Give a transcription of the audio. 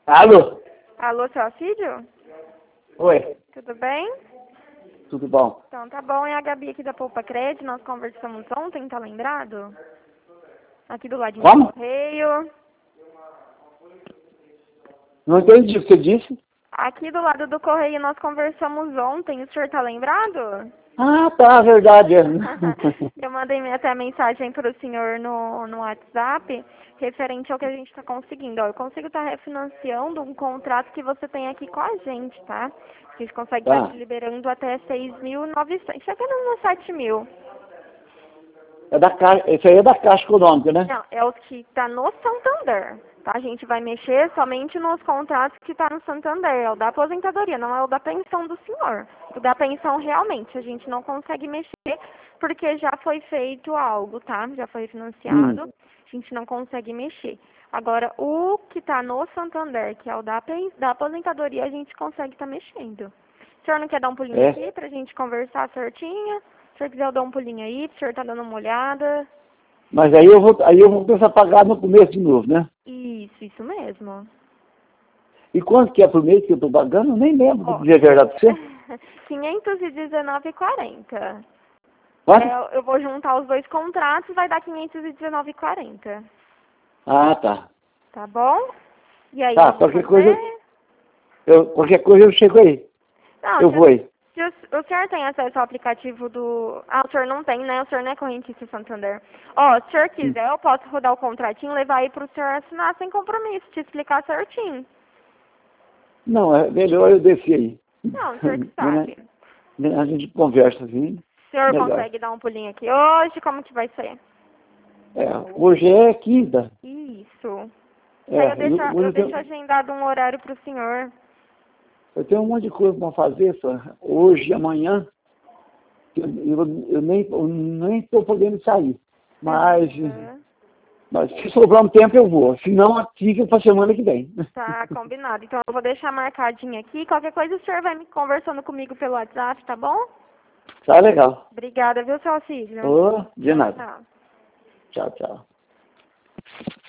Alô? Alô, seu Alcídio? Oi, Tudo bem? tudo bom? Então tá bom, é a Gabi aqui da Poupa Crédito, nós conversamos ontem, tá lembrado? Aqui do ladinho do Como? correio. Não entendi o que você disse. Aqui do lado do correio nós conversamos ontem, o senhor tá lembrado? Ah, tá, verdade. Eu mandei até mensagem para o senhor no WhatsApp, referente ao que a gente está conseguindo. Ó, eu consigo estar refinanciando um contrato que você tem aqui com a gente, tá? A gente consegue estar te Tá. liberando até 6.900, chegando nos 7.000. É da Caixa, esse aí é da Caixa Econômica, né? Não, é o que está no Santander, tá? A gente vai mexer somente nos contratos que está no Santander, é o da aposentadoria, não é o da pensão do senhor. O da pensão realmente a gente não consegue mexer porque já foi feito algo, tá? Já foi financiado, a gente não consegue mexer. Agora, o que está no Santander, que é o da aposentadoria, a gente consegue estar mexendo. O senhor não quer dar um pulinho É. aqui pra gente conversar certinho? Se o senhor quiser eu dou um pulinho aí, o senhor tá dando uma olhada. Mas aí eu vou começar a pagar no começo de novo, né? Isso mesmo. E quanto que é por mês que eu tô pagando? Eu nem lembro, pra Ó, dizer a verdade pra você. 519,40. Quanto? Eu vou juntar os dois contratos, vai dar 519,40. Ah, tá. Tá bom? E aí, Tá, vamos qualquer coisa, fazer? qualquer coisa eu chego aí. Não, Eu vou aí. se o senhor tem acesso ao aplicativo do... Ah, o senhor não tem, né? O senhor não é correntista Santander. Ó, se o senhor quiser, eu posso rodar o contratinho e levar aí pro senhor assinar sem compromisso, te explicar certinho. Não, é melhor eu descer aí. Não, o senhor que sabe. A gente conversa assim, O senhor melhor. consegue dar um pulinho aqui hoje? Como que vai ser? É, hoje é quinta. Isso. Aí É, hoje eu deixo agendado um horário pro senhor. eu tenho um monte de coisa para fazer, só. Hoje e amanhã. Eu nem estou podendo sair. Mas, Uhum. mas se sobrar um tempo eu vou. Se não, fica para semana que vem. Tá combinado. Então eu vou deixar marcadinho aqui. Qualquer coisa o senhor vai me conversando comigo pelo WhatsApp, tá bom? Tá legal. Obrigada, viu, seu Alcídio? Ô, de Tchau, nada. tchau. Tchau, tchau.